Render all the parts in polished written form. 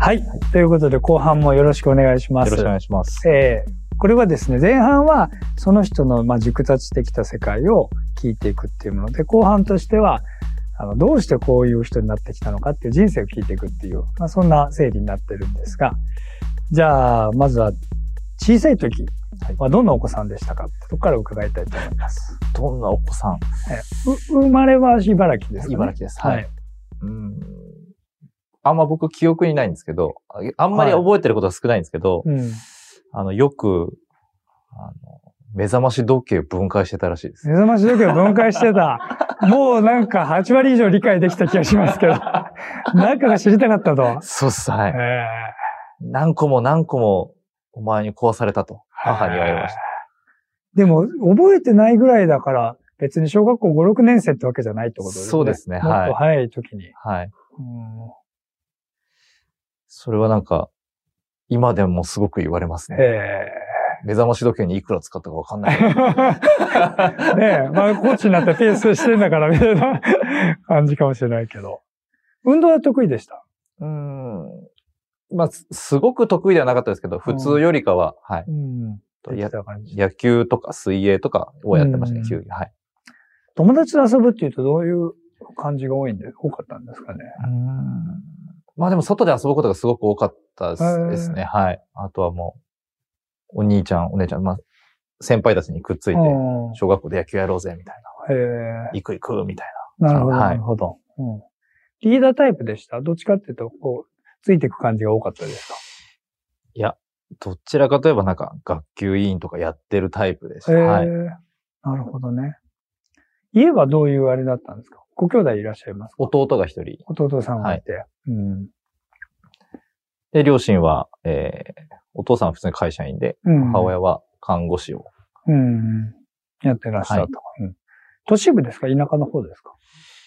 はい。ということで、後半もよろしくお願いします。 よろしくお願いします。 これはですね、前半はその人の熟達してきた世界を聞いていくっていうもので、後半としては、どうしてこういう人になってきたのかっていう人生を聞いていくっていう、そんな整理になってるんですが、じゃあ、まずは小さい時はどんなお子さんでしたかってとこから伺いたいと思います。 どんなお子さん？ 生まれは茨城ですかね？ 茨城です。はい。あんま僕記憶にないんですけど、あんまり覚えてることは少ないんですけど、よく、目覚まし時計を分解してたらしいです。 目覚まし時計を分解してた。もうなんか8割以上理解できた気がしますけど。中が知りたかったと。 そうっす、はい。何個も何個もお前に壊されたと、母に言われました。 でも、覚えてないぐらいだから、別に小学校5、6年生ってわけじゃないってことですね。 そうですね、はい。 もっと早い時に。 はい。それはなんか、今でもすごく言われますね。目覚まし時計にいくら使ったかわかんない。ねえ、コーチになってペースしてんだからみたいな感じかもしれないけど。運動は得意でした？ すごく得意ではなかったですけど、普通よりかは、はい。野球とか水泳とかをやってましたね、球技。はい。 友達と遊ぶっていうとどういう感じが多かったんですかね？ でも外で遊ぶことがすごく多かったですね。はい。あとはもう、お兄ちゃん、お姉ちゃん、先輩たちにくっついて、小学校で野球やろうぜ、みたいな。行く、みたいな。 なるほど、なるほど。リーダータイプでした？どっちかっていうと、ついていく感じが多かったですか？ いや、どちらかといえば学級委員とかやってるタイプでした。はい。 なるほどね。家はどういうあれだったんですか？ご兄弟いらっしゃいますか？ 弟が一人。 弟さんがいて。 で、両親は、お父さんは普通に会社員で、母親は看護師を。 やってらっしゃった。都市部ですか？田舎の方ですか？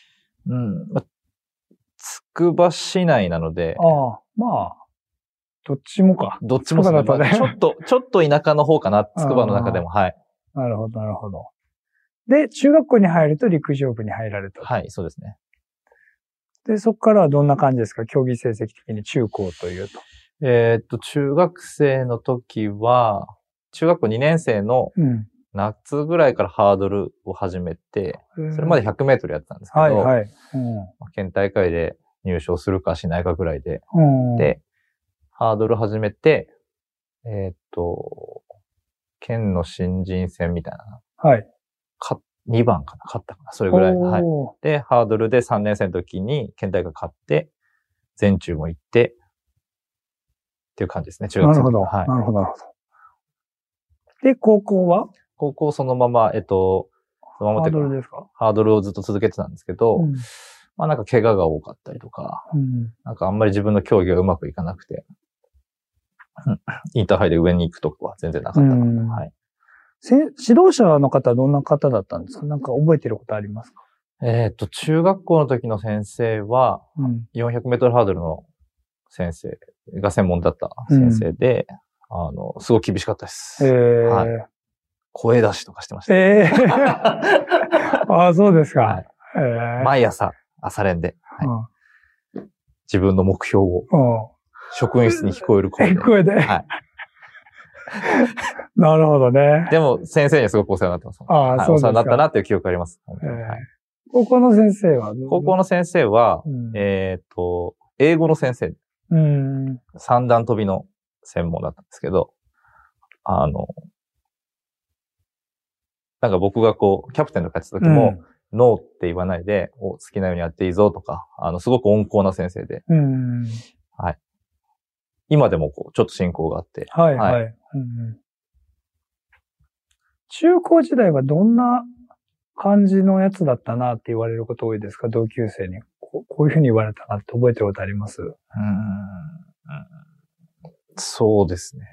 つくば市内なので。 どっちもか。 どっちもそうだね。ちょっと田舎の方かな、つくばの中でも、はい。 なるほど、なるほど。で、中学校に入ると陸上部に入られた。 はい、そうですね。 で、そこからはどんな感じですか？競技成績的に中高というと。 中学生の時は、中学校2年生の夏ぐらいからハードルを始めて、それまで100メートルやってたんですけど、県大会で入賞するかしないかぐらいで、で、ハードル始めて、県の新人戦みたいな。2番かな、勝ったかな、それぐらい。はい。で、ハードルで3年生の時に県大会勝って、全中も行って、っていう感じですね、中学生の時。 なるほど。で、高校は？ 高校そのまま、そのままハードルですか？ ハードルをずっと続けてたんですけど、怪我が多かったりとか、あんまり自分の競技がうまくいかなくて、インターハイで上に行くとこは全然なかったかな。はい。 指導者の方はどんな方だったんですか？覚えてることありますか？ 中学校の時の先生は、400メートルハードルの先生が専門だった先生で、すごく厳しかったです。声出しとかしてました。 そうですか。 毎朝練で、自分の目標を、職員室に聞こえる声で。なるほどね。 でも、先生にはすごくお世話になってます。お世話になったなっていう記憶があります。 高校の先生は？ 高校の先生は、英語の先生。三段跳びの専門だったんですけど、僕がキャプテンとかやってた時も、ノーって言わないで、好きなようにやっていいぞとか、すごく温厚な先生で、はい。今でもちょっと親交があって。 中高時代はどんな感じのやつだったなって言われること多いですか？同級生に。こういうふうに言われたなって覚えてることあります？ そうですね。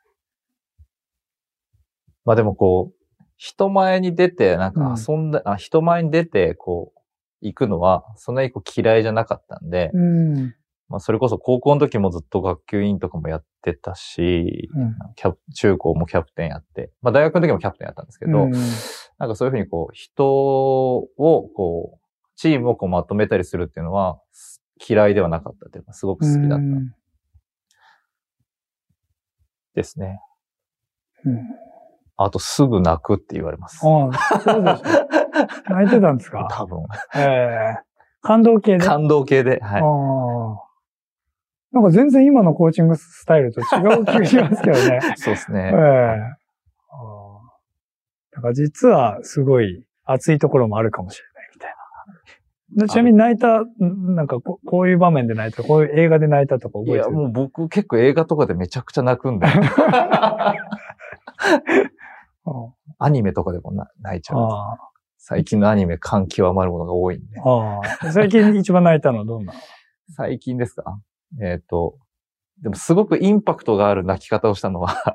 でも人前に出て、人前に出て、行くのは、そんなに嫌いじゃなかったんで、それこそ高校の時もずっと学級委員とかもやってたし、中高もキャプテンやって、大学の時もキャプテンやったんですけど、そういうふうに人をチームをまとめたりするっていうのは嫌いではなかったっていうか、すごく好きだった。 ですね。 うん、 あとすぐ泣くって言われます。 ああ、そうですか。泣いてたんですか？ 多分。 感動系で？ 感動系で、はい。 なんか全然今のコーチングスタイルと違う気がしますけどね。 そうですね。 だから実はすごい熱いところもあるかもしれないみたいな。ちなみに泣いた、なんかこういう場面で泣いた、こういう映画で泣いたとか覚えてる？ いや、もう僕結構映画とかでめちゃくちゃ泣くんで。アニメとかでも泣いちゃう。最近のアニメ感極まるものが多いんで。 最近一番泣いたのはどんな？ 最近ですか？でもすごくインパクトがある泣き方をしたのは、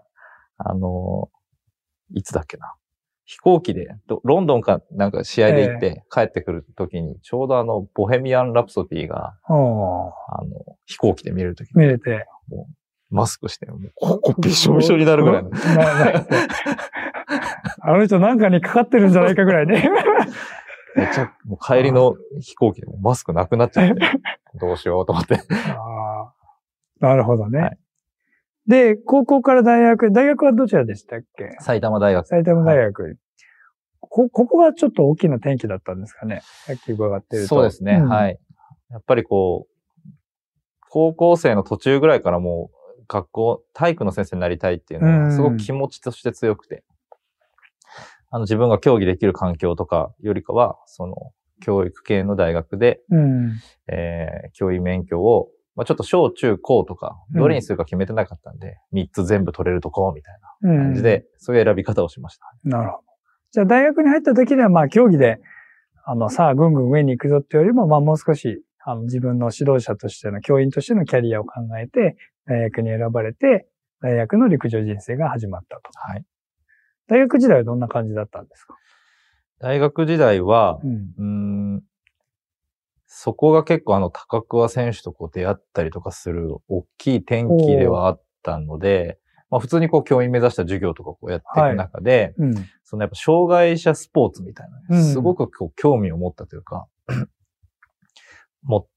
いつだっけな。飛行機で、ロンドンかなんか試合で行って帰ってくるときに、ちょうどボヘミアン・ラプソディが、飛行機で見れるときに。 見れて。 もうマスクして、もうここびしょびしょになるぐらいの。 あの人なんかにかかってるんじゃないかぐらいね。 めっちゃ、もう帰りの飛行機でもマスクなくなっちゃって、どうしようと思って。 なるほどね。 はい、 で、高校から大学はどちらでしたっけ？ 埼玉大学。 埼玉大学。はい、ここがちょっと大きな転機だったんですかね？さっき伺ってると。 そうですね、はい。やっぱり高校生の途中ぐらいからもう体育の先生になりたいっていうのはすごく気持ちとして強くて、自分が競技できる環境とかよりかは、教育系の大学で、教員免許を、ちょっと小中高とか、どれにするか決めてなかったんで、3つ全部取れるとこ、みたいな感じで、そういう選び方をしました。 なるほど。じゃあ大学に入った時では、競技で、さあ、ぐんぐん上に行くぞっていうよりも、もう少し、自分の指導者としての、教員としてのキャリアを考えて、大学に選ばれて、大学の陸上人生が始まったと。 はい。 大学時代はどんな感じだったんですか？ 大学時代は、そこが結構高桑選手と出会ったりとかする大きい転機ではあったので、普通に教員目指した授業とかやっていく中で、やっぱ障害者スポーツみたいな、すごく興味を持ったというか、持って、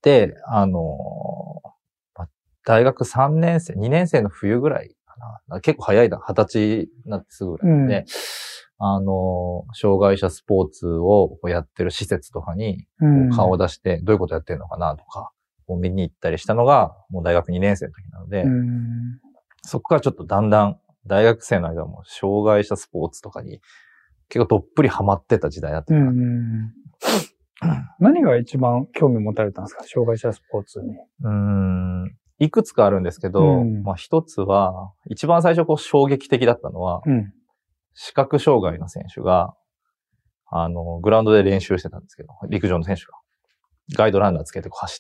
大学3年生、2年生の冬ぐらいかな。結構早いな、20歳になってすぐぐらいで、障害者スポーツをやってる施設とかに顔を出してどういうことやってるのかなとかを見に行ったりしたのがもう大学2年生の時なので、そこからちょっとだんだん大学生の間も障害者スポーツとかに結構どっぷりハマってた時代だったから。 何が一番興味持たれたんですか？障害者スポーツに。 いくつかあるんですけど、一つは、一番最初衝撃的だったのは、視覚障害の選手が、グラウンドで練習してたんですけど、陸上の選手が。ガイドランナーつけて走って。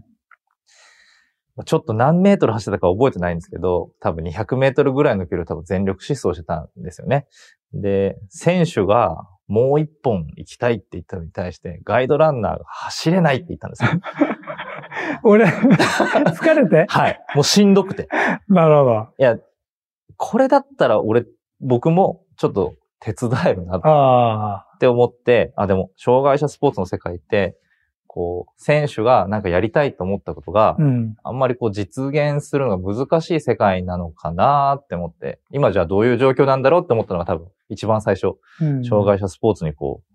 ちょっと何メートル走ってたか覚えてないんですけど、多分200メートルぐらいの距離を多分全力疾走してたんですよね。で、選手がもう一本行きたいって言ったのに対して、ガイドランナーが走れないって言ったんですよ。 俺、疲れて？ はい。もうしんどくて。 なるほど。 いや、これだったら僕もちょっと手伝えるなって思って、でも、障害者スポーツの世界って、選手がなんかやりたいと思ったことが、あんまり実現するのが難しい世界なのかなって思って、今じゃあどういう状況なんだろうって思ったのが多分一番最初、障害者スポーツに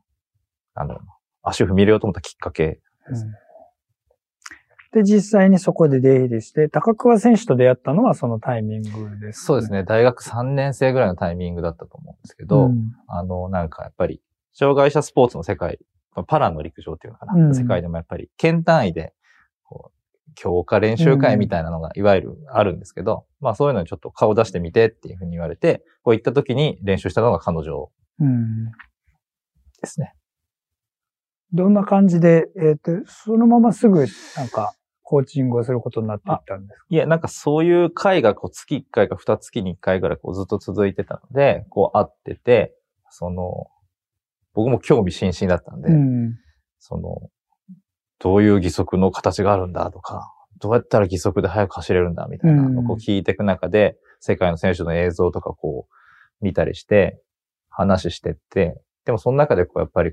足を踏み入れようと思ったきっかけですね。 で、実際にそこで出入りして、高桑選手と出会ったのはそのタイミングです、ね。 そうですね。大学3年生ぐらいのタイミングだったと思うんですけど、なんかやっぱり、障害者スポーツの世界、パラの陸上っていうのかな、世界でもやっぱり、県単位で、強化練習会みたいなのが、いわゆるあるんですけど、そういうのにちょっと顔出してみてっていうふうに言われて、行った時に練習したのが彼女ですね。 どんな感じで、そのまますぐ、なんか、コーチングをすることになっていったんですか？ いや、なんかそういう会が月1回か2月に1回ぐらいずっと続いてたので、会ってて、僕も興味津々だったんで、どういう義足の形があるんだとか、どうやったら義足で速く走れるんだみたいなのを聞いていく中で、世界の選手の映像とか見たりして、話してって、でもその中でやっぱり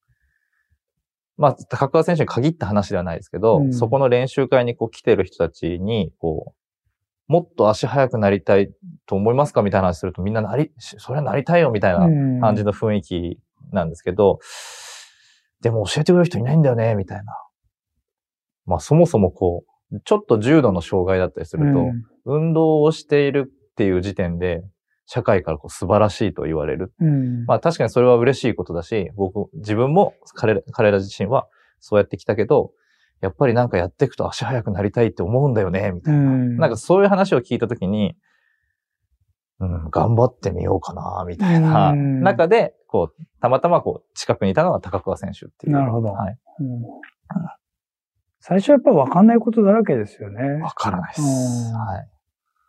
高桑選手に限った話ではないですけど、そこの練習会に来てる人たちに、 もっと足速くなりたいと思いますかみたいな話するとみんなそれはなりたいよみたいな感じの雰囲気なんですけど、でも教えてくれる人いないんだよね、みたいな。まあそもそもこう、ちょっと重度の障害だったりすると、運動をしているっていう時点で、社会からこう素晴らしいと言われる。まあ確かにそれは嬉しいことだし、自分も彼ら自身はそうやってきたけど、やっぱりなんかやっていくと足速くなりたいって思うんだよね、みたいな。なんかそういう話を聞いたときに、頑張ってみようかな、みたいな中で、こう、たまたまこう、近くにいたのが高桑選手っていう。 なるほど。 はい。 最初はやっぱ分かんないことだらけですよね。 分からないです。はい。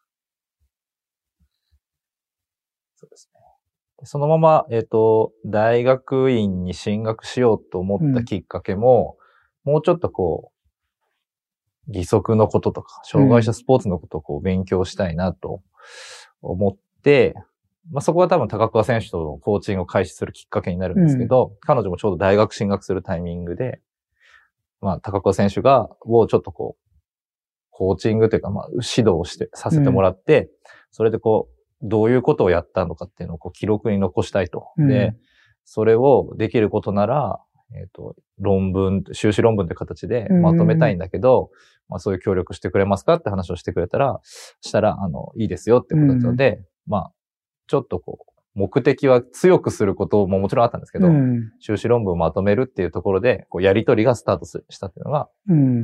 そうですね。そのまま、大学院に進学しようと思ったきっかけも、もうちょっとこう、義足のこととか、障害者スポーツのことをこう勉強したいなと思って、まあ、そこは多分高桑選手とのコーチングを開始するきっかけになるんですけど、彼女もちょうど大学進学するタイミングで、まあ、高桑選手をちょっとこう、コーチングというか、まあ、指導をさせてもらって、それでこう、どういうことをやったのかっていうのをこう記録に残したいと。で、それをできることなら、修士論文って形でまとめたいんだけど、まあそういう協力してくれますかって話をしてくれたら、いいですよってことだったので、まあ、ちょっとこう、目的は強くすることももちろんあったんですけど、修士論文をまとめるっていうところで、こうやりとりがスタートしたっていうのが、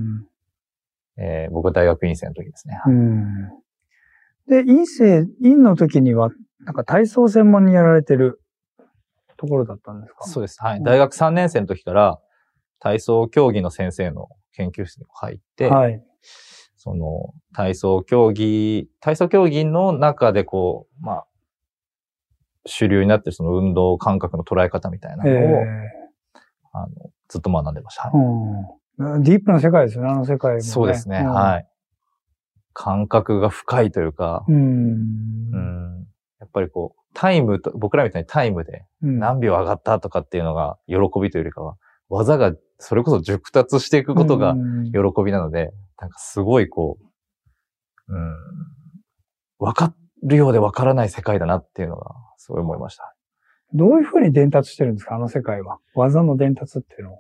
僕は大学院生の時ですね。 で、院の時には、なんか体操専門にやられてるところだったんですか？ そうです。はい。大学3年生の時から、体操競技の先生の研究室に入って、はい。その、体操競技の中でこう、まあ、主流になってるその運動感覚の捉え方みたいなのを、ずっと学んでました。 ディープな世界ですよね、あの世界も、ね。 そうですね、はい。感覚が深いというか、やっぱりこう、僕らみたいにタイムで何秒上がったとかっていうのが喜びというよりかは、技がそれこそ熟達していくことが喜びなので、なんかすごいこう、わかるようでわからない世界だなっていうのがすごい思いました。 どういうふうに伝達してるんですか、あの世界は。技の伝達っていうのを。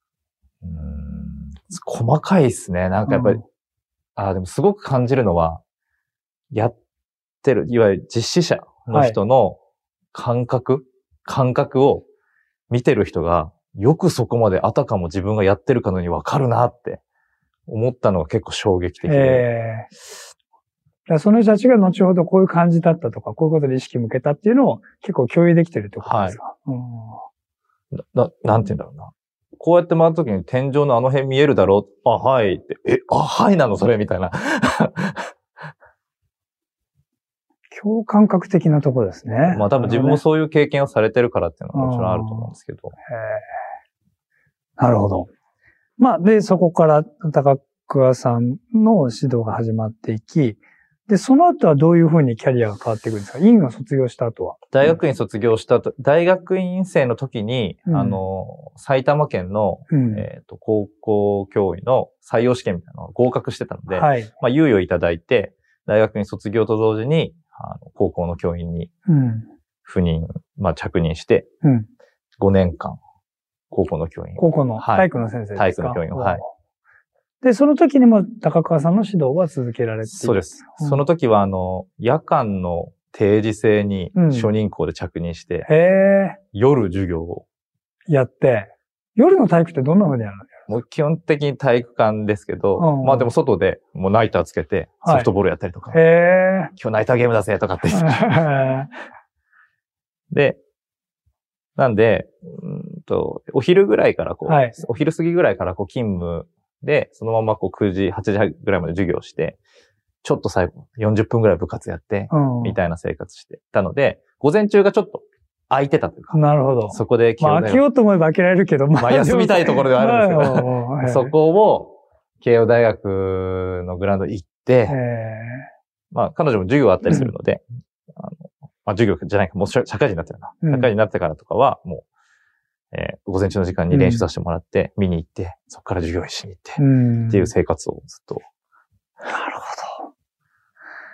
細かいですね。なんかやっぱり、でもすごく感じるのは、やってる、いわゆる実施者の人の感覚を見てる人が、よくそこまであたかも自分がやってるかのようにわかるなって思ったのが結構衝撃的で。 その人たちが後ほどこういう感じだったとか、こういうことで意識向けたっていうのを結構共有できてるってことですか？ なんて言うんだろうな。こうやって回った時に天井のあの辺見えるだろう？はいって。はいなのそれみたいな。 共感覚的なところですね。 まあ多分自分もそういう経験をされてるからっていうのはもちろんあると思うんですけど。 なるほど。まあ、で、そこから高桑さんの指導が始まっていき、で、その後はどういうふうにキャリアが変わっていくんですか？院を卒業した後は。 大学院卒業した後、大学院生の時に、埼玉県の、高校教員の採用試験みたいなのを合格してたので、まあ、猶予いただいて、大学院卒業と同時に、高校の教員に、まあ、着任して、5年間、高校の教員。 高校の体育の先生ですか？ 体育の教員を、はい。 で、その時にも高桑さんの指導は続けられている？ そうです。その時は、夜間の定時制に初任校で着任して、夜授業をやって、夜の体育ってどんな風にやるの？ もう基本的に体育館ですけど、まあでも外でもうナイターつけてソフトボールやったりとか、今日ナイターゲームだぜとかって言って。で、なんで、お昼ぐらいからお昼過ぎぐらいから勤務で、そのまま9時、8時ぐらいまで授業して、ちょっと最後40分ぐらい部活やって、みたいな生活してたので、午前中がちょっと空いてたというか。 なるほど。 そこでまあ開けようと思えば開けられるけど、 まあ休みたいところではあるんですけど、そこを慶応大学のグラウンド行って、まあ彼女も授業あったりするので、まあ授業じゃないか、もう社会人になってるな。社会人になってからとかは、もう、午前中の時間に練習させてもらって、見に行って、そこから授業しに行って、っていう生活をずっと。 なるほ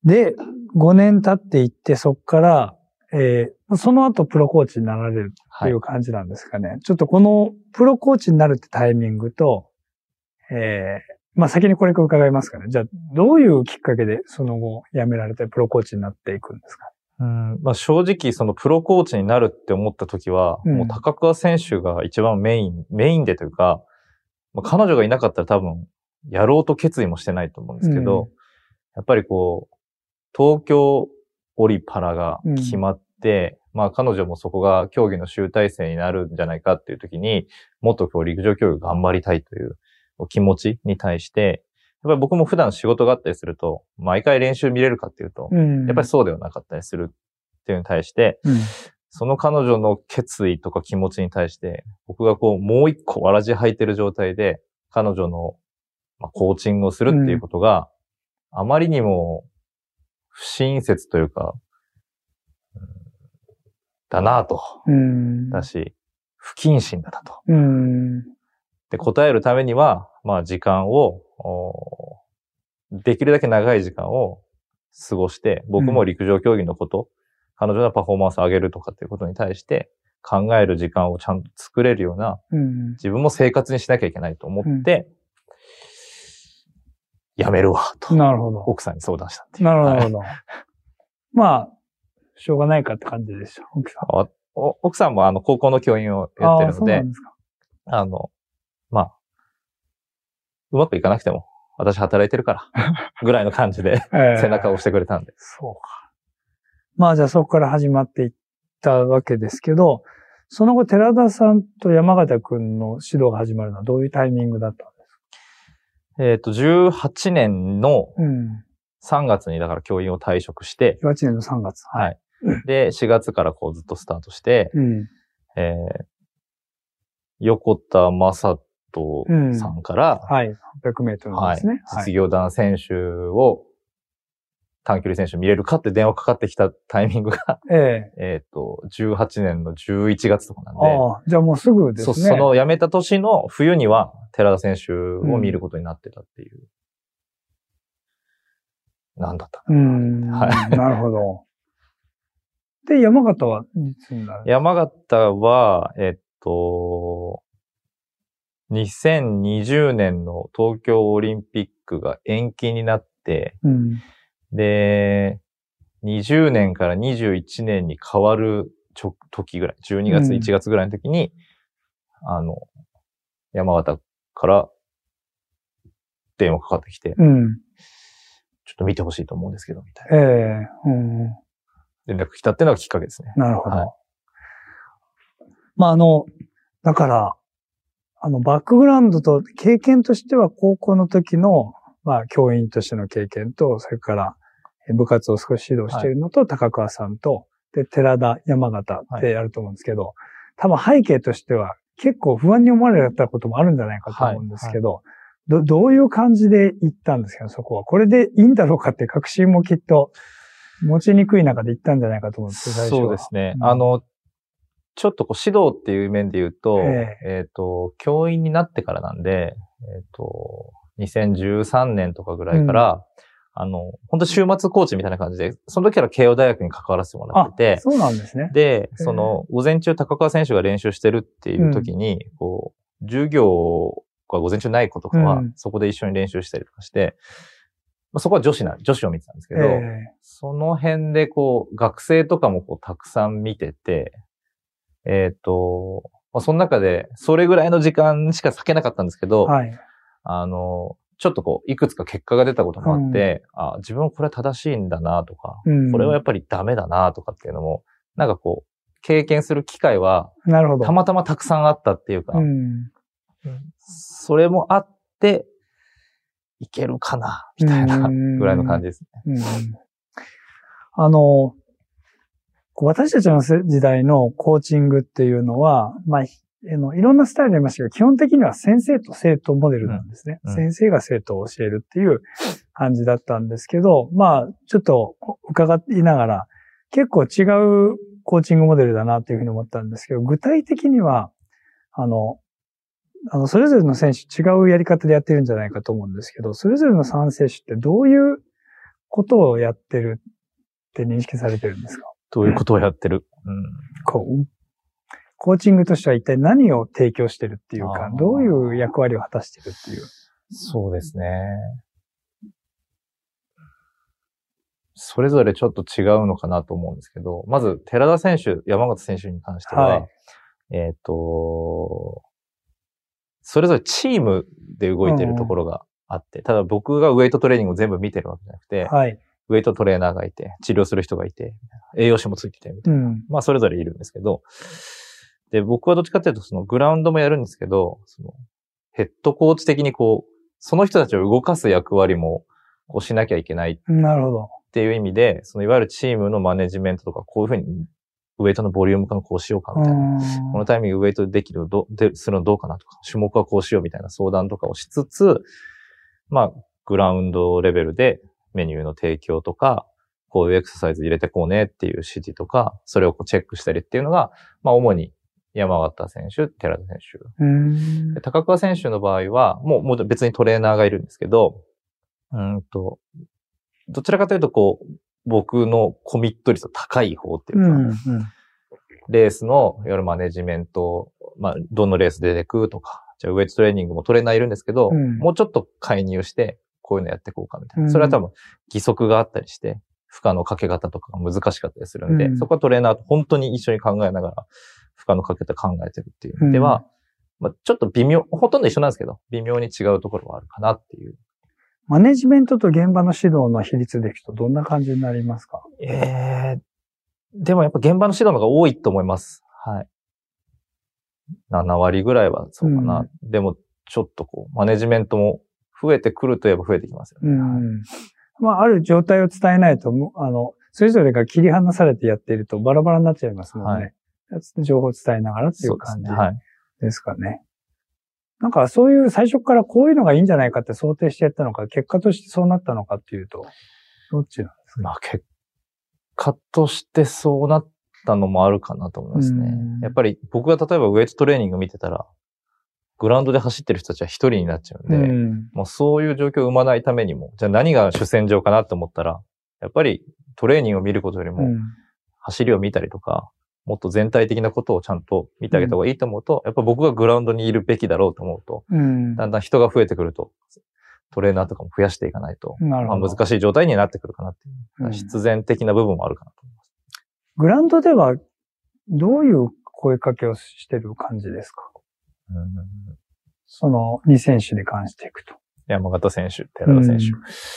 で、5年経っていって、そこから、その後プロコーチになられるっていう感じなんですかね。はい、ちょっとこのプロコーチになるってタイミングと、まあ、先にこれから伺いますかね。じゃあ、どういうきっかけでその後辞められてプロコーチになっていくんですか？ まあ、正直そのプロコーチになるって思った時は、もう高桑選手が一番メインでというか、まあ、彼女がいなかったら多分やろうと決意もしてないと思うんですけど、やっぱりこう、東京オリパラが決まって、まあ彼女もそこが競技の集大成になるんじゃないかっていう時に、もっとこう陸上競技頑張りたいという気持ちに対して、やっぱり僕も普段仕事があったりすると、毎回練習見れるかっていうと、やっぱりそうではなかったりするっていうのに対して、その彼女の決意とか気持ちに対して、僕がこうもう一個わらじ履いてる状態で、彼女のコーチングをするっていうことが、あまりにも不親切というか、だなぁと。だし、不謹慎だなと。で、答えるためには、まあ時間を、できるだけ長い時間を過ごして、僕も陸上競技のこと、彼女のパフォーマンスを上げるとかっていうことに対して考える時間をちゃんと作れるような、自分も生活にしなきゃいけないと思って、やめるわ、と。 なるほど。 奥さんに相談したっていう。 なるほど。まあ、しょうがないかって感じでした、奥さん。 奥さんも高校の教員をやってるので、 そうなんですか。 まあ、うまくいかなくても、私働いてるから、ぐらいの感じで、背中を押してくれたんで。 そうか。まあじゃあそこから始まっていったわけですけど、その後寺田さんと山形くんの指導が始まるのはどういうタイミングだったんですか ？18年の3月にだから教員を退職して、 18年の3月。 はい。で、4月からこうずっとスタートして、横田正人さんから、 はい。800メートルですね。 実業団選手を、短距離選手見れるかって電話かかってきたタイミングが、18年の11月とかなんで。 じゃあもうすぐですね。 その辞めた年の冬には、寺田選手を見ることになってたっていう。なんだったはい。なるほど。で、山形はいつになる？ 山形は、2020年の東京オリンピックが延期になって、で、20年から21年に変わる時ぐらい、12月、1月ぐらいの時に、山形から電話かかってきて、ちょっと見てほしいと思うんですけど、みたいな。連絡来たっていうのがきっかけですね。 なるほど。はい、まあ、だから、バックグラウンドと経験としては高校の時の、まあ、教員としての経験と、それから部活を少し指導しているのと、高桑さんと、で、寺田、山形ってやると思うんですけど、多分背景としては結構不安に思われたこともあるんじゃないかと思うんですけど、どういう感じで行ったんですか、そこは。これでいいんだろうかって確信もきっと持ちにくい中で行ったんじゃないかと思うんですけど、最初は。 そうですね。ちょっとこう指導っていう面で言うと、教員になってからなんで、2013年とかぐらいから、本当週末コーチみたいな感じで、その時から慶応大学に関わらせてもらってて、 そうなんですね。 で、午前中高桑選手が練習してるっていう時に、こう、授業が午前中ない子とかは、そこで一緒に練習したりとかして、そこは女子を見てたんですけど、その辺でこう、学生とかもこう、たくさん見てて、その中で、それぐらいの時間しか割けなかったんですけど、ちょっとこう、いくつか結果が出たこともあって、自分はこれは正しいんだなとか、これはやっぱりダメだなとかっていうのも、なんかこう、経験する機会は、たまたまたくさんあったっていうか、それもあって、いけるかな、みたいなぐらいの感じですね。 私たちの時代のコーチングっていうのは、まあ、いろんなスタイルありましたが、基本的には先生と生徒モデルなんですね。先生が生徒を教えるっていう感じだったんですけど、まあ、ちょっと伺いながら、結構違うコーチングモデルだなっていうふうに思ったんですけど、具体的には、それぞれの選手違うやり方でやってるんじゃないかと思うんですけど、それぞれの3選手ってどういうことをやってるって認識されてるんですか？ どういうことをやってる？ コーチングとしては一体何を提供してるっていうか、どういう役割を果たしてるっていう。 そうですね。それぞれちょっと違うのかなと思うんですけど、まず、寺田選手、山形選手に関しては、それぞれチームで動いてるところがあって、ただ僕がウェイトトレーニングを全部見てるわけじゃなくて、ウェイトトレーナーがいて、治療する人がいて、栄養士もついてて、みたいな。まあ、それぞれいるんですけど、で、僕はどっちかっていうと、そのグラウンドもやるんですけど、そのヘッドコーチ的にその人たちを動かす役割もしなきゃいけない。 なるほど。 っていう意味で、いわゆるチームのマネジメントとか、こういうふうにウェイトのボリューム感こうしようかみたいな。このタイミングウェイトできるするのどうかなとか、種目はこうしようみたいな相談とかをしつつ、まあ、グラウンドレベルでメニューの提供とか、こういうエクササイズ入れてこうねっていう指示とか、それをチェックしたりっていうのが、まあ、主に山形選手、寺田選手。で高桑選手の場合は、もう別にトレーナーがいるんですけど、どちらかというと、僕のコミット率の高い方っていうか、レースの、いわゆるマネジメント、まあ、どのレース出てくとか、じゃあウェイトトレーニングもトレーナーいるんですけど、もうちょっと介入して、こういうのやっていこうかみたいな。それは多分、義足があったりして、負荷のかけ方とかが難しかったりするんで、そこはトレーナーと本当に一緒に考えながら、負荷のかけ方考えてるっていう意味では、まあ、ちょっとほとんど一緒なんですけど、微妙に違うところはあるかなっていう。 マネジメントと現場の指導の比率でいくとどんな感じになりますか？ でもやっぱ現場の指導の方が多いと思います。はい。7割ぐらいはそうかな。でもちょっとマネジメントも増えてくるといえば増えてきますよね。 まあ、ある状態を伝えないと、それぞれが切り離されてやっているとバラバラになっちゃいますもんね。情報を伝えながらっていう感じですかね。なんかそういう最初からこういうのがいいんじゃないかって想定してやったのか、結果としてそうなったのかっていうと、どっちなんですか？ まあ結果としてそうなったのもあるかなと思いますね。やっぱり僕が例えばウェイトトレーニング見てたら、グラウンドで走ってる人たちは一人になっちゃうんで、もうそういう状況を生まないためにも、じゃあ何が主戦場かなと思ったら、やっぱりトレーニングを見ることよりも、走りを見たりとか、もっと全体的なことをちゃんと見てあげた方がいいと思うと、やっぱ僕がグラウンドにいるべきだろうと思うと、だんだん人が増えてくると、トレーナーとかも増やしていかないと、まあ、難しい状態になってくるかなっていう、必然的な部分もあるかなと思います。 グラウンドではどういう声かけをしてる感じですか？その2選手に関していくと。 山形選手、寺田選手。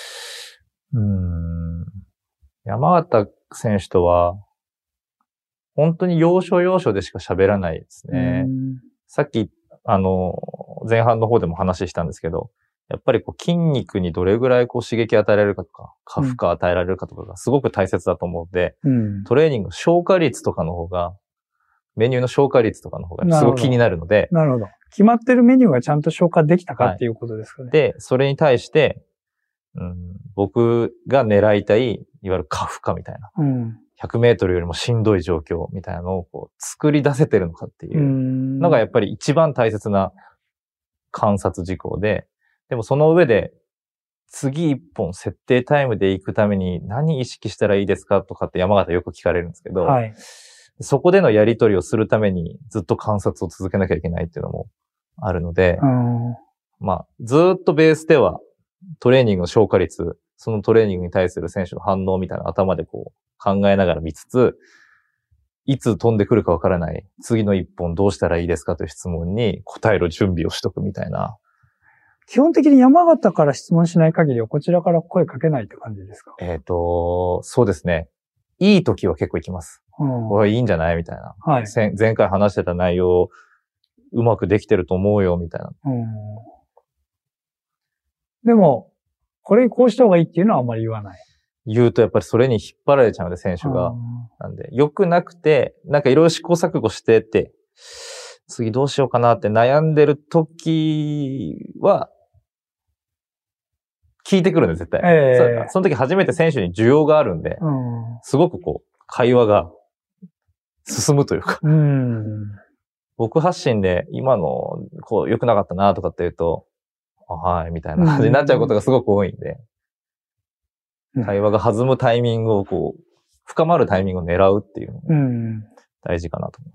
山形選手とは、本当に要所要所でしか喋らないですね。さっき、前半の方でも話したんですけど、やっぱり筋肉にどれぐらい刺激与えられるかとか、負荷与えられるかとかがすごく大切だと思うので、トレーニングの消化率とかの方が、メニューの消化率とかの方がすごく気になるので。 なるほど。決まってるメニューがちゃんと消化できたかっていうことですかね。 で、それに対して、僕が狙いたい、いわゆる過負荷みたいな。100メートルよりもしんどい状況みたいなのを作り出せてるのかっていうのがやっぱり一番大切な観察事項で、でもその上で次一本設定タイムで行くために何意識したらいいですかとかって山形よく聞かれるんですけど、そこでのやり取りをするためにずっと観察を続けなきゃいけないっていうのもあるので、まあずっとベースではトレーニングの消化率、そのトレーニングに対する選手の反応みたいな頭で考えながら見つつ、いつ飛んでくるかわからない、次の一本どうしたらいいですかという質問に答える準備をしとくみたいな。 基本的に山形から質問しない限りはこちらから声かけないって感じですか？ そうですね。いい時は結構行きます。これいいんじゃないみたいな。前回話してた内容、うまくできてると思うよ、みたいな。 でも、これこうした方がいいっていうのはあんまり言わない。 言うとやっぱりそれに引っ張られちゃうので、選手が。なんで、良くなくて、なんかいろいろ試行錯誤してって、次どうしようかなって悩んでる時は、聞いてくるんです、絶対。その時初めて選手に需要があるんで、すごく会話が進むというか。僕発信で今の良くなかったなとかって言うと、はい、みたいな感じになっちゃうことがすごく多いんで。 会話が弾むタイミングをこう、深まるタイミングを狙うっていうのが大事かなと思います。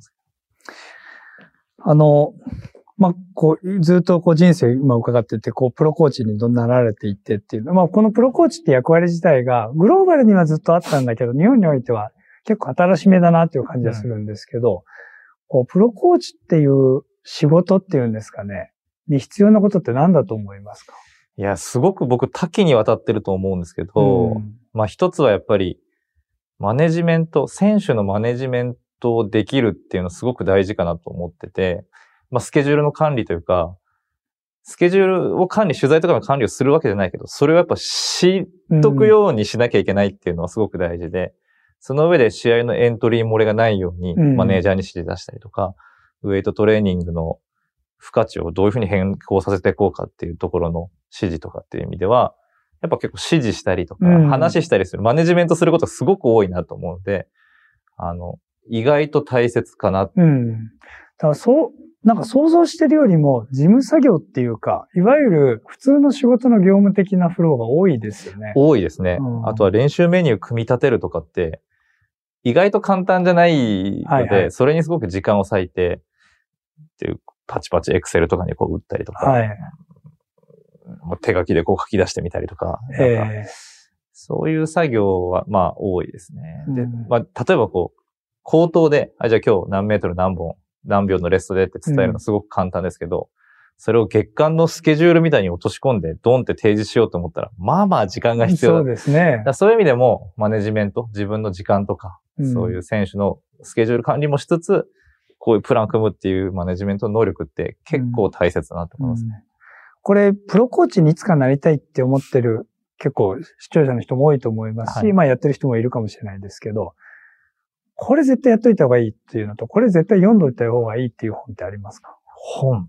こう、ずっとこう人生今伺ってて、こう、プロコーチになられていってっていう。このプロコーチって役割自体が、グローバルにはずっとあったんだけど、日本においては結構新しめだなっていう感じがするんですけど、こう、プロコーチっていう仕事っていうんですかね、に必要なことって何だと思いますか？ いや、すごく僕多岐にわたってると思うんですけど、一つはやっぱり、選手のマネジメントをできるっていうのはすごく大事かなと思ってて、スケジュールの管理というか、スケジュールを取材とかの管理をするわけじゃないけど、それをやっぱ知っとくようにしなきゃいけないっていうのはすごく大事で、その上で試合のエントリー漏れがないように、マネージャーに指示出したりとか、ウェイトトレーニングの付加値をどういうふうに変更させていこうかっていうところの指示とかっていう意味では、やっぱ結構指示したりとか、話したりする、マネジメントすることがすごく多いなと思うので、意外と大切かな。 だからなんか想像してるよりも事務作業っていうか、いわゆる普通の仕事の業務的なフローが多いですよね。 多いですね。あとは練習メニュー組み立てるとかって、意外と簡単じゃないので、それにすごく時間を割いて、っていうパチパチエクセルとかにこう打ったりとか、手書きでこう書き出してみたりとか、そういう作業は多いですね。で、例えばこう、口頭で、じゃあ今日何メートル何秒のレストでって伝えるのすごく簡単ですけど、それを月間のスケジュールみたいに落とし込んでドンって提示しようと思ったら、時間が必要だ。 そうですね。 そういう意味でも、マネジメント、自分の時間とか、そういう選手のスケジュール管理もしつつ、こういうプラン組むっていうマネジメントの能力って結構大切だなと思いますね。 これ、プロコーチにいつかなりたいって思ってる結構視聴者の人も多いと思いますし、やってる人もいるかもしれないですけど、これ絶対やっといた方がいいっていうのと、これ絶対読んどいた方がいいっていう本ってありますか？ 本。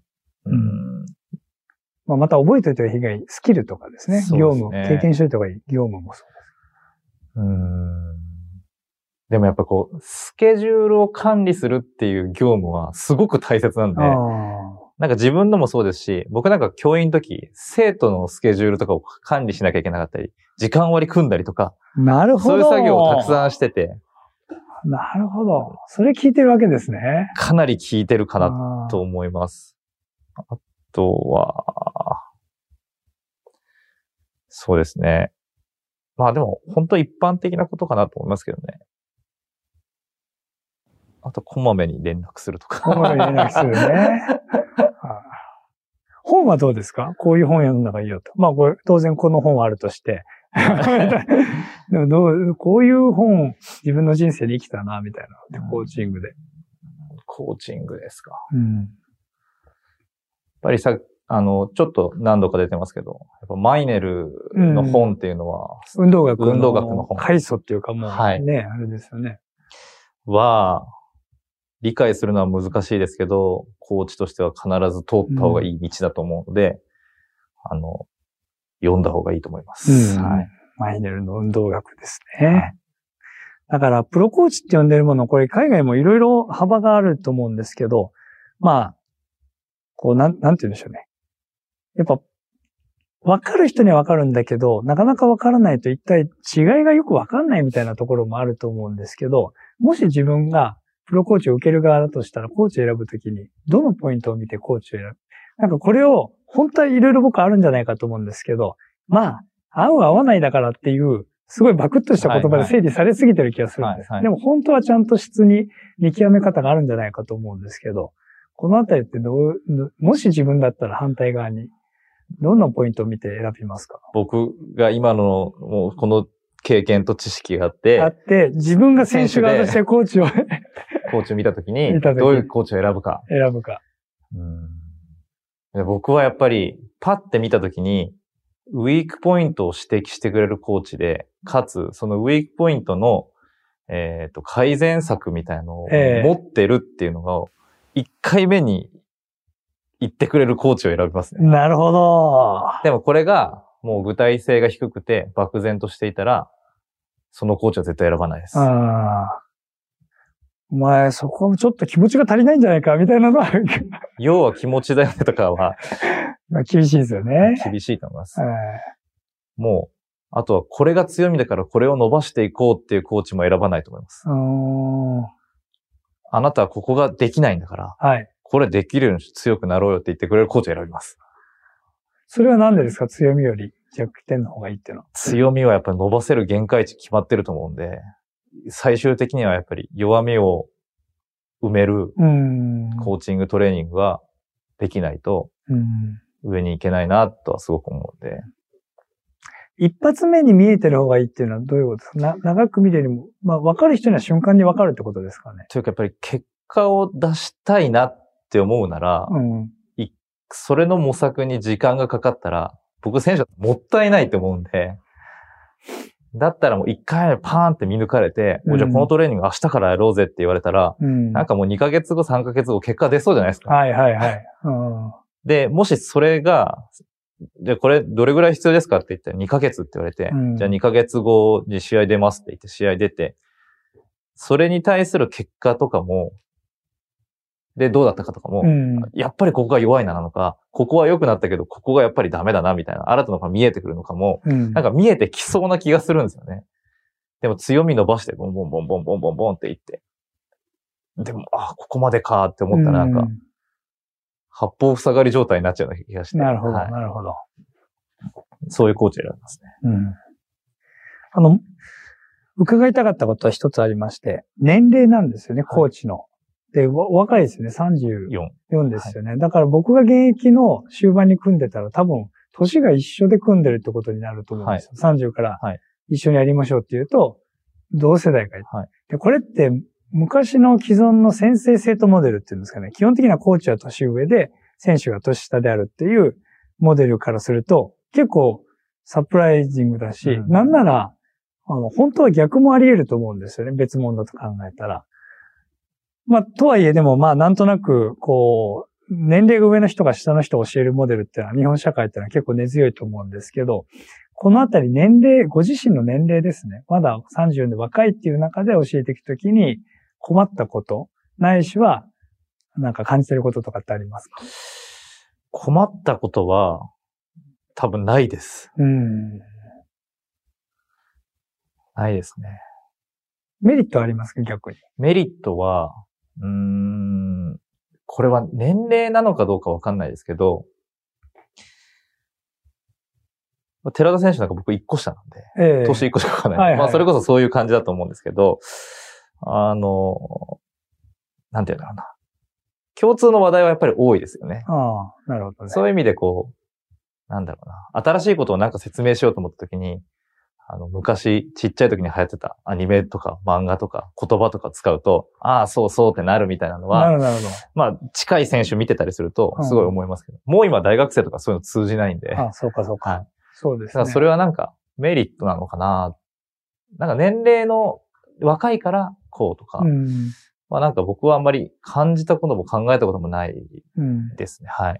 また覚えておいた方がいいスキルとかですね。業務、経験しといた方がいい業務もそうです。 でもやっぱこう、スケジュールを管理するっていう業務はすごく大切なんで、なんか自分のもそうですし、僕なんか教員の時、生徒のスケジュールとかを管理しなきゃいけなかったり、時間割り組んだりとか、 なるほど。 そういう作業をたくさんしてて、 なるほど。それ聞いてるわけですね。 かなり聞いてるかなと思います。あとは、そうですね。でも、本当一般的なことかなと思いますけどね。あと、こまめに連絡するとか。 こまめに連絡するね。本はどうですか？こういう本読んだ方がいいよと。これ当然この本はあるとして。でもこういう本、自分の人生で生きたな、みたいな。コーチングで。 コーチングですか。やっぱりちょっと何度か出てますけど、やっぱマイネルの本っていうのは、 運動学の本。 開祖っていうかもう、あれですよね。 理解するのは難しいですけど、コーチとしては必ず通った方がいい道だと思うので、読んだ方がいいと思います。 マイネルの運動学ですね。だから、プロコーチって呼んでるもの、これ海外もいろいろ幅があると思うんですけど、こう、なんて言うんでしょうね。やっぱ、わかる人にはわかるんだけど、なかなかわからないと一体違いがよくわかんないみたいなところもあると思うんですけど、もし自分がプロコーチを受ける側だとしたら、コーチを選ぶときに、どのポイントを見てコーチを選ぶ？なんかこれを、本当はいろいろ僕あるんじゃないかと思うんですけど、合う合わないだからっていう、すごいバクッとした言葉で整理されすぎてる気がするんです。でも本当はちゃんと質に見極め方があるんじゃないかと思うんですけど、このあたりってもし自分だったら反対側に、どんなポイントを見て選びますか？ 僕が今の、もうこの経験と知識があって、 自分が選手側としてコーチを見たときに、どういうコーチを選ぶか。僕はやっぱり、パッて見たときに、ウィークポイントを指摘してくれるコーチで、かつ、そのウィークポイントの、改善策みたいなのを持ってるっていうのが、1回目に言ってくれるコーチを選びますね。 なるほど。 でもこれが、もう具体性が低くて、漠然としていたら、そのコーチは絶対選ばないです。 お前、そこちょっと気持ちが足りないんじゃないかみたいなのは。 要は気持ちだよねとかは。 厳しいですよね。 厳しいと思います。もあとはこれが強みだからこれを伸ばしていこうっていうコーチも選ばないと思います。あなたはここができないんだから、はい、これできるように強くなろうよって言ってくれるコーチを選びます。 それはなんでですか？強みより弱点の方がいいっていうのは。 強みはやっぱり伸ばせる限界値決まってると思うんで、最終的にはやっぱり弱みを埋めるコーチングトレーニングができないと上に行けないなとはすごく思うんで。 一発目に見えてる方がいいっていうのはどういうことですか？長く見るよりも、まあ分かる人には瞬間に分かるってことですかね。 というかやっぱり結果を出したいなって思うなら、それの模索に時間がかかったら、僕選手はもったいないって思うんで、だったらもう1回目パーンって見抜かれて、じゃあこのトレーニング明日からやろうぜって言われたら、なんかもう2ヶ月後3ヶ月後結果出そうじゃないですか。 はいはいはい。 で、もしそれが、じゃあこれどれぐらい必要ですかって言ったら2ヶ月って言われて、じゃあ2ヶ月後に試合出ますって言って試合出て、それに対する結果とかも、で、どうだったかとかも、やっぱりここが弱いなのか、ここは良くなったけど、ここがやっぱりダメだなみたいな、新たなのが見えてくるのかも、なんか見えてきそうな気がするんですよね。でも強み伸ばして、ボンボンボンボンボンボンボンって言って。でも、ここまでかって思ったらなんか、八方塞がり状態になっちゃうような気がして。 なるほど、なるほど。 そういうコーチ選びますね。 伺いたかったことは一つありまして、年齢なんですよね、コーチの。で、若いですよね、34ですよね。だから僕が現役の終盤に組んでたら多分、年が一緒で組んでるってことになると思うんですよ。30から一緒にやりましょうっていうと、同世代がいる。で、これって昔の既存の先生生徒モデルっていうんですかね。基本的にはコーチは年上で、選手が年下であるっていうモデルからすると、結構サプライジングだし、なんなら、本当は逆もあり得ると思うんですよね。別物だと考えたら。まあ、とはいえでもまあ、なんとなく、こう、年齢が上の人が下の人を教えるモデルっていうのは、日本社会っていうのは結構根強いと思うんですけど、このあたり年齢、ご自身の年齢ですね。まだ30で若いっていう中で教えていくときに困ったこと、ないしは、なんか感じてることとかってありますか？ 困ったことは、多分ないです。ないですね。 メリットはありますか、逆に。 メリットは、これは年齢なのかどうかわかんないですけど、寺田選手なんか僕1個下なんで、年1個しかわかんない。まあそれこそそういう感じだと思うんですけど、なんていうんだろうな。共通の話題はやっぱり多いですよね。 なるほどね。 そういう意味でこう、なんだろうな。新しいことをなんか説明しようと思ったときに、昔、ちっちゃい時に流行ってたアニメとか漫画とか言葉とか使うと、そうそうってなるみたいなのは、 なるほど。 まあ、近い選手見てたりすると、すごい思いますけど、もう今大学生とかそういうの通じないんで。 そうかそうか。はい。そうですね。 だからそれはなんかメリットなのかな。なんか年齢の若いからこうとか、まあなんか僕はあんまり感じたことも考えたこともないですね。はい。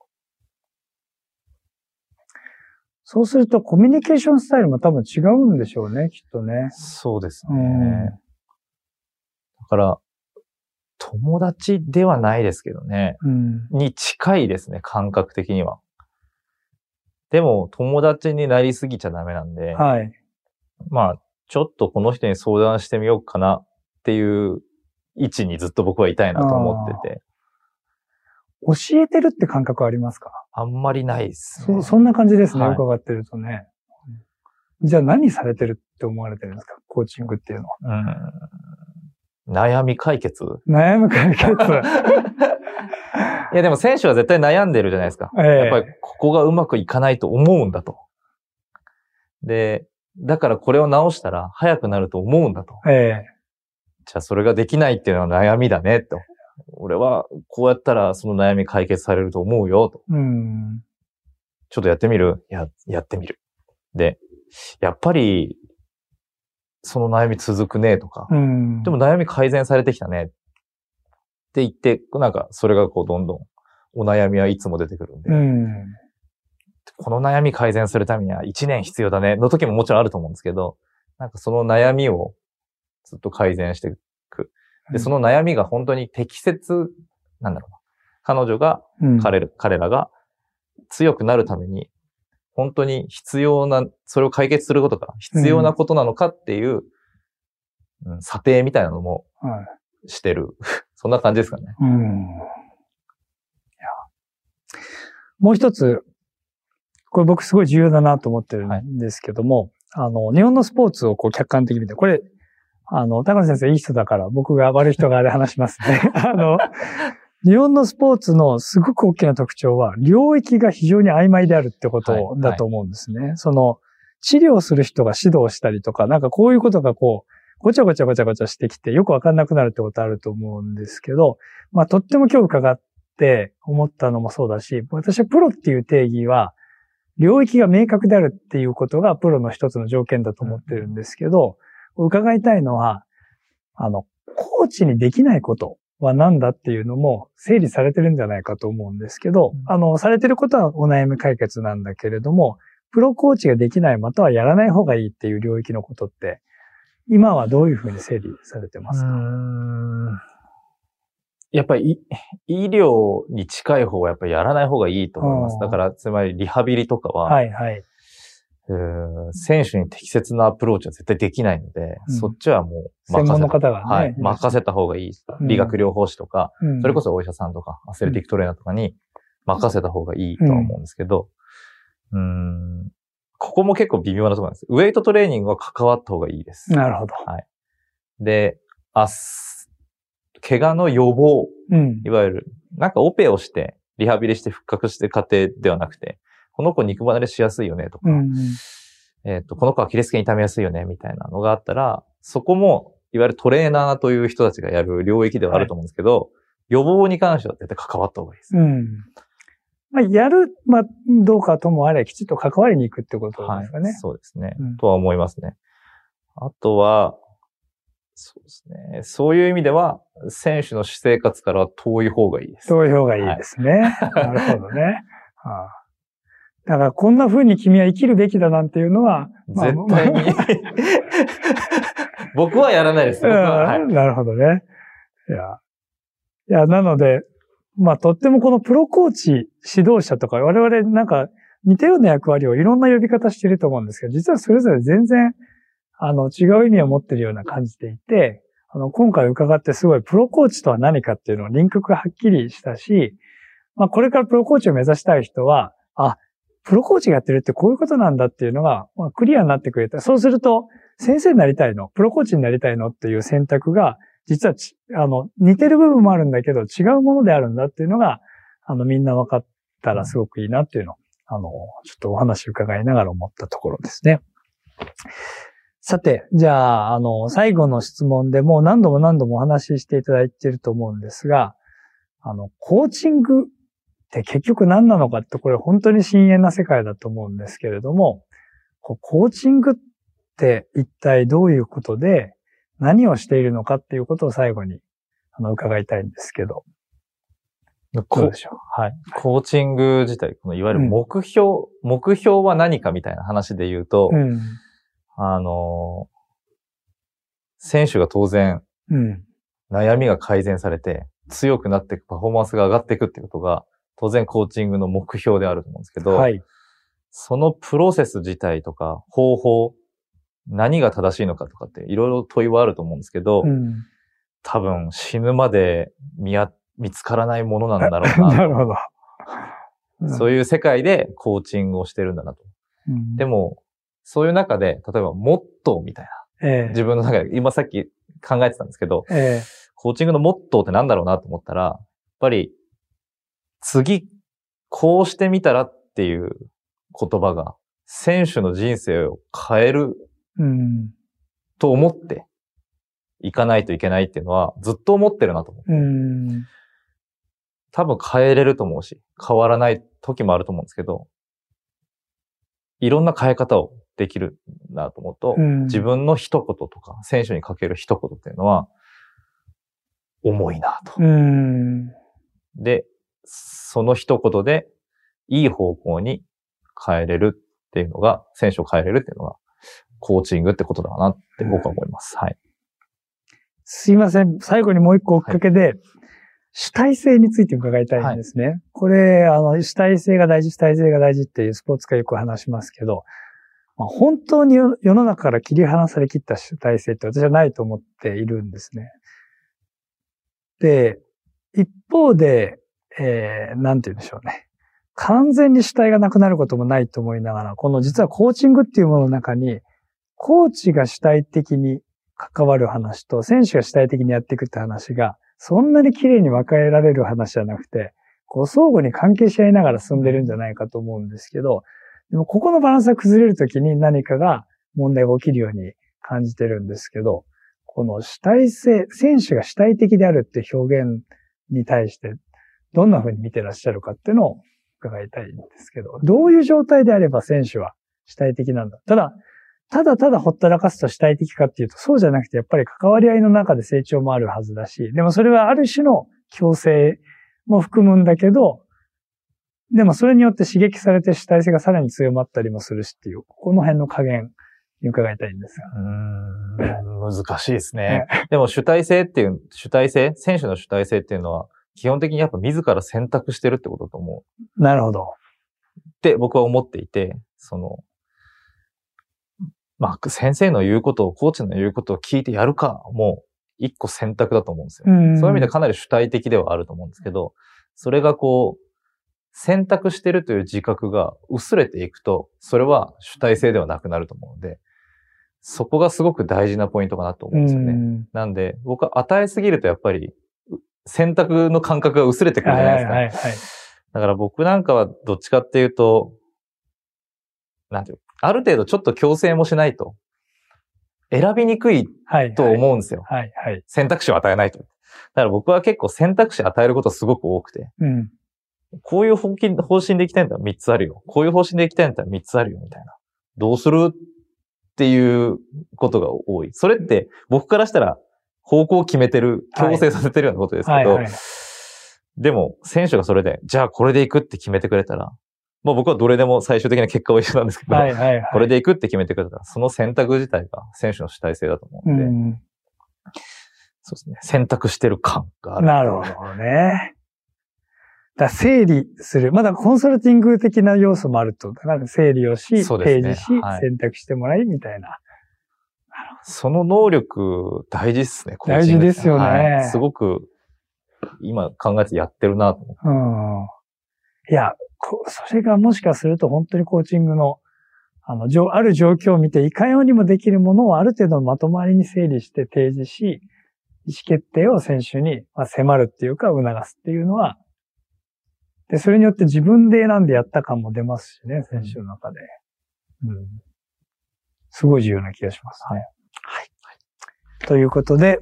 そうするとコミュニケーションスタイルも多分違うんでしょうね、きっとね。 そうですね。だから、友達ではないですけどね。に近いですね、感覚的には。でも、友達になりすぎちゃダメなんで。はい。まあ、ちょっとこの人に相談してみようかなっていう位置にずっと僕はいたいなと思ってて。 教えてるって感覚ありますか？ あんまりないですね。 そんな感じですね、伺ってるとね。じゃあ何されてるって思われてるんですか？コーチングっていうのは。 悩み解決。 悩み解決。 いやでも選手は絶対悩んでるじゃないですか。やっぱりここがうまくいかないと思うんだと。で、だからこれを直したら早くなると思うんだと。じゃあそれができないっていうのは悩みだねと。俺はこうやったらその悩み解決されると思うよと。ちょっとやってみる？やってみる。で、やっぱりその悩み続くねとか。でも悩み改善されてきたねって言って、なんかそれがこうどんどんお悩みはいつも出てくるんで。この悩み改善するためには1年必要だねの時ももちろんあると思うんですけど、なんかその悩みをずっと改善していく。で、その悩みが本当に適切、なんだろうな。彼女が、彼らが強くなるために本当に必要な、それを解決することが必要なことなのかっていう、査定みたいなのもしてる。そんな感じですかね。 もう一つ、これ僕すごい重要だなと思ってるんですけども、日本のスポーツをこう客観的に見て、これ、高野先生いい人だから僕が悪い人側で話しますね。日本のスポーツのすごく大きな特徴は、領域が非常に曖昧であるってことだと思うんですね。治療する人が指導したりとか、なんかこういうことがこう、ごちゃごちゃしてきてよくわかんなくなるってことあると思うんですけど、とっても今日伺って思ったのもそうだし、私はプロっていう定義は、領域が明確であるっていうことがプロの一つの条件だと思ってるんですけど、伺いたいのは、コーチにできないことは何だっていうのも整理されてるんじゃないかと思うんですけど、されてることはお悩み解決なんだけれども、プロコーチができないまたはやらない方がいいっていう領域のことって、今はどういうふうに整理されてますか？ やっぱり医療に近い方はやっぱりやらない方がいいと思います。だからつまりリハビリとかは、選手に適切なアプローチは絶対できないので、そっちはもう専門の方がね、 任せた方がいい。理学療法士とか、それこそお医者さんとか、アスレティックトレーナーとかに任せた方がいいとは思うんですけど、ここも結構微妙なところなんです。ウェイトトレーニングは関わった方がいいです。 なるほど。 はい。で、怪我の予防、いわゆる、なんかオペをして、リハビリして復活して過程ではなくて、この子肉離れしやすいよねとか、この子はアキレス腱痛めやすいよねみたいなのがあったら、そこも、いわゆるトレーナーという人たちがやる領域ではあると思うんですけど、予防に関しては絶対関わった方がいいです。 やる、どうかともあれ、きちっと関わりに行くってことですかね。 そうですね。とは思いますね。あとは、そうですね。そういう意味では、選手の私生活からは遠い方がいいです。 遠い方がいいですね。なるほどね。だから、こんな風に君は生きるべきだなんていうのは、 絶対に。僕はやらないです。 なるほどね。いや、なので、とってもこのプロコーチ、指導者とか、我々なんか似たような役割をいろんな呼び方してると思うんですけど、実はそれぞれ全然、違う意味を持ってるような感じでいて、今回伺ってすごいプロコーチとは何かっていうのをリンクがはっきりしたし、これからプロコーチを目指したい人は、プロコーチがやってるってこういうことなんだっていうのが、クリアになってくれた。そうすると、先生になりたいの、プロコーチになりたいのっていう選択が、実は似てる部分もあるんだけど、違うものであるんだっていうのが、みんな分かったらすごくいいなっていうのを、ちょっとお話伺いながら思ったところですね。さて、じゃあ、最後の質問でもう何度もお話ししていただいていると思うんですが、コーチングって結局何なのかって、これ本当に深遠な世界だと思うんですけれども、コーチングって一体どういうことで、何をしているのかっていうことを最後に、伺いたいんですけど。どうでしょう。 はい。コーチング自体、いわゆる目標は何かみたいな話で言うと、選手が当然、悩みが改善されて、強くなっていく、パフォーマンスが上がっていくっていうことが、当然コーチングの目標であると思うんですけど、そのプロセス自体とか、方法、何が正しいのかとかっていろいろ問いはあると思うんですけど、多分死ぬまで見つからないものなんだろうな。 なるほど。 そういう世界でコーチングをしてるんだなと。でも、そういう中で、例えばモットーみたいな。自分の中で、今さっき考えてたんですけど、コーチングのモットーって何だろうなと思ったら、やっぱり、次、こうしてみたらっていう言葉が、選手の人生を変えると思っていかないといけないっていうのはずっと思ってるなと思って。多分変えれると思うし、変わらない時もあると思うんですけど、いろんな変え方をできるなと思うと、自分の一言とか、選手にかける一言っていうのは、重いなと。で、その一言でいい方向に変えれるっていうのが、選手を変えれるっていうのが、コーチングってことだなって僕は思います。はい。 すいません。最後にもう一個追っかけで、 主体性について伺いたいんですね。はい、これ、主体性が大事っていうスポーツ界よく話しますけど、本当に世の中から切り離されきった主体性って私はないと思っているんですね。で、一方で、なんて言うんでしょうね。完全に主体がなくなることもないと思いながら、この実はコーチングっていうものの中に、コーチが主体的に関わる話と選手が主体的にやっていくって話が、そんなに綺麗に分けられる話じゃなくて、こう相互に関係し合いながら進んでるんじゃないかと思うんですけど、でもここのバランスが崩れるときに何かが問題が起きるように感じてるんですけど、この主体性、選手が主体的であるって表現に対してどんな風に見てらっしゃるかっていうのを伺いたいんですけど、どういう状態であれば選手は主体的なんだ。ただほったらかすと主体的かっていうと、そうじゃなくてやっぱり関わり合いの中で成長もあるはずだし、でもそれはある種の強制も含むんだけど、でもそれによって刺激されて主体性がさらに強まったりもするしっていう、この辺の加減に伺いたいんですが。 難しいですね。でも選手の主体性っていうのは、基本的にやっぱ自ら選択してるってことだと思う。 なるほど。 って僕は思っていて、先生の言うことを、コーチの言うことを聞いてやるかも一個選択だと思うんですよ。そういう意味でかなり主体的ではあると思うんですけど、それが選択してるという自覚が薄れていくと、それは主体性ではなくなると思うので、そこがすごく大事なポイントかなと思うんですよね。なんで、僕は与えすぎるとやっぱり、選択の感覚が薄れてくるじゃないですか。だから僕なんかはどっちかっていうと、ある程度ちょっと強制もしないと、選びにくいと思うんですよ。選択肢を与えないと。だから僕は結構選択肢を与えることすごく多くて、こういう方針でいきたいんだったら3つあるよ。こういう方針でいきたいんだったら3つあるよ、みたいな。どうするっていうことが多い。それって僕からしたら方向を決めてる、強制させてるようなことですけど、でも選手がそれで、じゃあこれでいくって決めてくれたら、僕はどれでも最終的な結果は一緒なんですけど、これでいくって決めてくれたら、その選択自体が選手の主体性だと思うので、そうですね。選択してる感がある。 なるほどね。整理する。まだコンサルティング的な要素もあると。だから整理をし、提示し、選択してもらいみたいな。 その能力大事ですね。 大事ですよね。 すごく今考えてやってるなと思って。 いや、それがもしかすると本当にコーチングのある状況を見ていかようにもできるものをある程度まとまりに整理して提示し、意思決定を選手に迫るっていうか促すっていうのは、で、それによって自分で選んでやった感も出ますしね、選手の中で。すごい重要な気がしますね。ということで、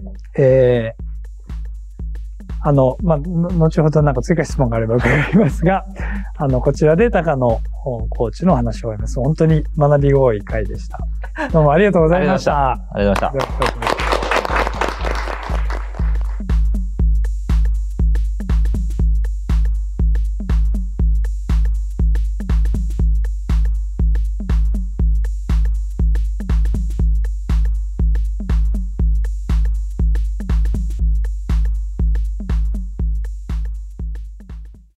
後ほどなんか追加質問があれば伺いますが、こちらで高野コーチの話を終えます。本当に学び多い回でした。どうもありがとうございました。 ありがとうございました。